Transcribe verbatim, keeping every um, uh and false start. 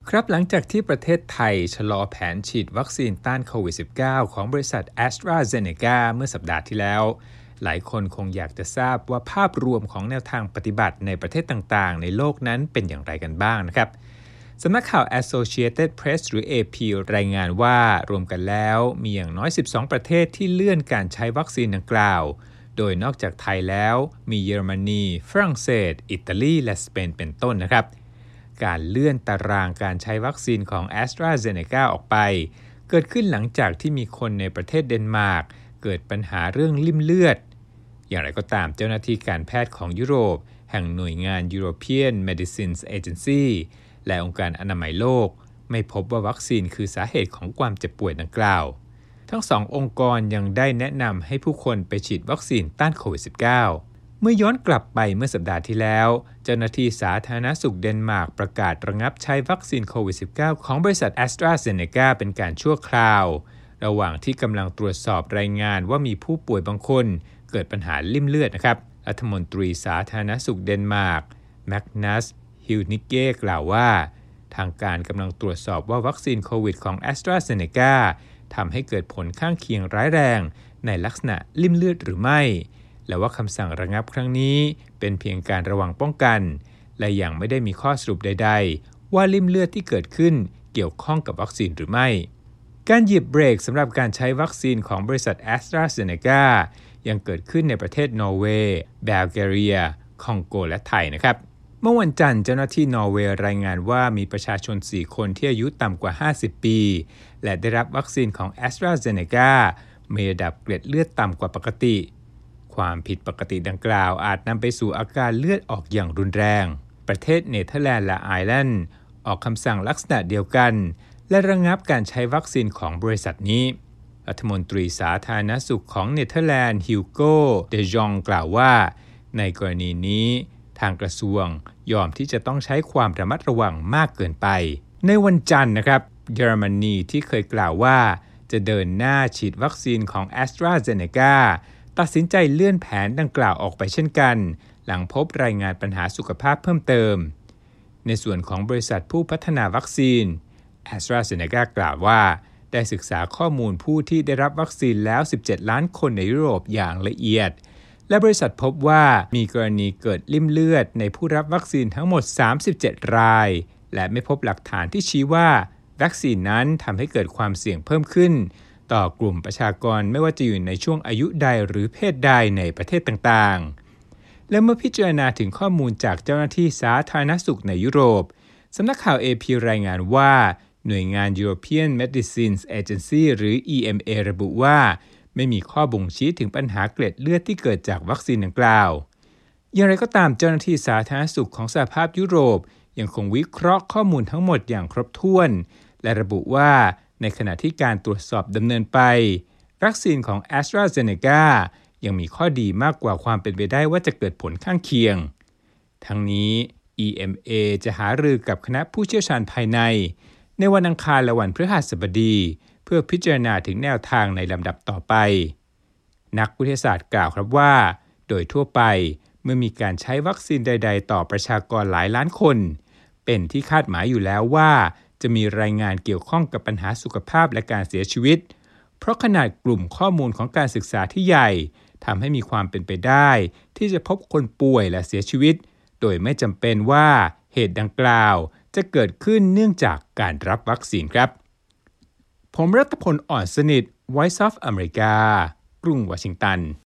ครับหลังจากที่ประเทศไทยชะลอแผนฉีดวัคซีนต้านโควิด สิบเก้า ของบริษัท AstraZeneca เมื่อสัปดาห์ที่แล้วหลายคนคงอยากจะทราบว่าภาพรวมของแนวทางปฏิบัติในประเทศต่างๆในโลกนั้นเป็นอย่างไรกันบ้างนะครับสำนักข่าว Associated Press หรือ เอ พี รายงานว่ารวมกันแล้วมีอย่างน้อยสิบสองประเทศที่เลื่อนการใช้วัคซีนดังกล่าวโดยนอกจากไทยแล้วมีเยอรมนีฝรั่งเศสอิตาลีและสเปนเป็นต้นนะครับการเลื่อนตารางการใช้วัคซีนของ AstraZeneca ออกไปเกิดขึ้นหลังจากที่มีคนในประเทศเดนมาร์กเกิดปัญหาเรื่องลิ่มเลือดอย่างไรก็ตามเจ้าหน้าที่การแพทย์ของยุโรปแห่งหน่วยงาน European Medicines Agency และองค์การอนามัยโลกไม่พบว่าวัคซีนคือสาเหตุของความเจ็บป่วยดังกล่าวทั้งสององค์กรยังได้แนะนำให้ผู้คนไปฉีดวัคซีนต้านโควิด สิบเก้าเมื่อย้อนกลับไปเมื่อสัปดาห์ที่แล้วเจ้าหน้าที่สาธารณสุขเดนมาร์กประกาศระงับใช้วัคซีนโควิด สิบเก้า ของบริษัท AstraZeneca เป็นการชั่วคราวระหว่างที่กำลังตรวจสอบรายงานว่ามีผู้ป่วยบางคนเกิดปัญหาลิ่มเลือดนะครับรัฐมนตรีสาธารณสุขเดนมาร์กแมกนัสฮิลนิเก้กล่าวว่าทางการกำลังตรวจสอบว่าวัคซีนโควิดของ AstraZeneca ทำให้เกิดผลข้างเคียงร้ายแรงในลักษณะลิ่มเลือดหรือไม่และว่าคำสั่งระงับครั้งนี้เป็นเพียงการระวังป้องกันและยังไม่ได้มีข้อสรุปใดๆว่าลิ่มเลือดที่เกิดขึ้นเกี่ยวข้องกับวัคซีนหรือไม่การเหยียบเบรกสำหรับการใช้วัคซีนของบริษัท AstraZeneca ยังเกิดขึ้นในประเทศนอร์เวย์บัลแกเรียคองโกและไทยนะครับเมื่อวันจันทร์เจ้าหน้าที่นอร์เวย์รายงานว่ามีประชาชนสี่คนที่อายุต่ำกว่าห้าสิบปีและได้รับวัคซีนของ AstraZeneca มีระดับเกล็ดเลือดต่ำกว่าปกติความผิดปกติดังกล่าวอาจนำไปสู่อาการเลือดออกอย่างรุนแรงประเทศเนเธอร์แลนด์และไอร์แลนด์ออกคำสั่งลักษณะเดียวกันและระงับการใช้วัคซีนของบริษัทนี้รัฐมนตรีสาธารณสุขของเนเธอร์แลนด์ฮิวโกเดจองกล่าวว่าในกรณีนี้ทางกระทรวงยอมที่จะต้องใช้ความระมัดระวังมากเกินไปในวันจันทร์นะครับเยอรมนีที่เคยกล่าวว่าจะเดินหน้าฉีดวัคซีนของ AstraZeneca ตัดสินใจเลื่อนแผนดังกล่าวออกไปเช่นกันหลังพบรายงานปัญหาสุขภาพเพิ่มเติมในส่วนของบริษัทผู้พัฒนาวัคซีน AstraZeneca กล่าวว่าได้ศึกษาข้อมูลผู้ที่ได้รับวัคซีนแล้วสิบเจ็ดล้านคนในยุโรปอย่างละเอียดและบริษัทพบว่ามีกรณีเกิดลิ่มเลือดในผู้รับวัคซีนทั้งหมดสามสิบเจ็ดรายและไม่พบหลักฐานที่ชี้ว่าวัคซีนนั้นทำให้เกิดความเสี่ยงเพิ่มขึ้นต่อกลุ่มประชากรไม่ว่าจะอยู่ในช่วงอายุใดหรือเพศใดในประเทศต่างๆและเมื่อพิจารณาถึงข้อมูลจากเจ้าหน้าที่สาธารณสุขในยุโรปสำนักข่าว เอ พี รายงานว่าหน่วยงาน European Medicines Agency หรือ อี เอ็ม เอ ระบุว่าไม่มีข้อบ่งชี้ถึงปัญหาเกล็ดเลือดที่เกิดจากวัคซีนดังกล่าวอย่างไรก็ตามเจ้าหน้าที่สาธารณสุขของสหภาพยุโรปยังคงวิเคราะห์ข้อมูลทั้งหมดอย่างครบถ้วนและระบุว่าในขณะที่การตรวจสอบดำเนินไปวัคซีนของ AstraZeneca ยังมีข้อดีมากกว่าความเป็นไปได้ว่าจะเกิดผลข้างเคียงทั้งนี้ อี เอ็ม เอ จะหารือกับคณะผู้เชี่ยวชาญภายในในวันอังคารและวันพฤหัสบดีเพื่อพิจารณาถึงแนวทางในลำดับต่อไปนักวิทยาศาสตร์กล่าวครับว่าโดยทั่วไปเมื่อมีการใช้วัคซีนใดๆต่อประชากรหลายล้านคนเป็นที่คาดหมายอยู่แล้วว่าจะมีรายงานเกี่ยวข้องกับปัญหาสุขภาพและการเสียชีวิตเพราะขนาดกลุ่มข้อมูลของการศึกษาที่ใหญ่ทำให้มีความเป็นไปได้ที่จะพบคนป่วยและเสียชีวิตโดยไม่จำเป็นว่าเหตุดังกล่าวจะเกิดขึ้นเนื่องจากการรับวัคซีนครับผมรัตพล อ่อนสนิท Voice of America กรุงวอชิงตัน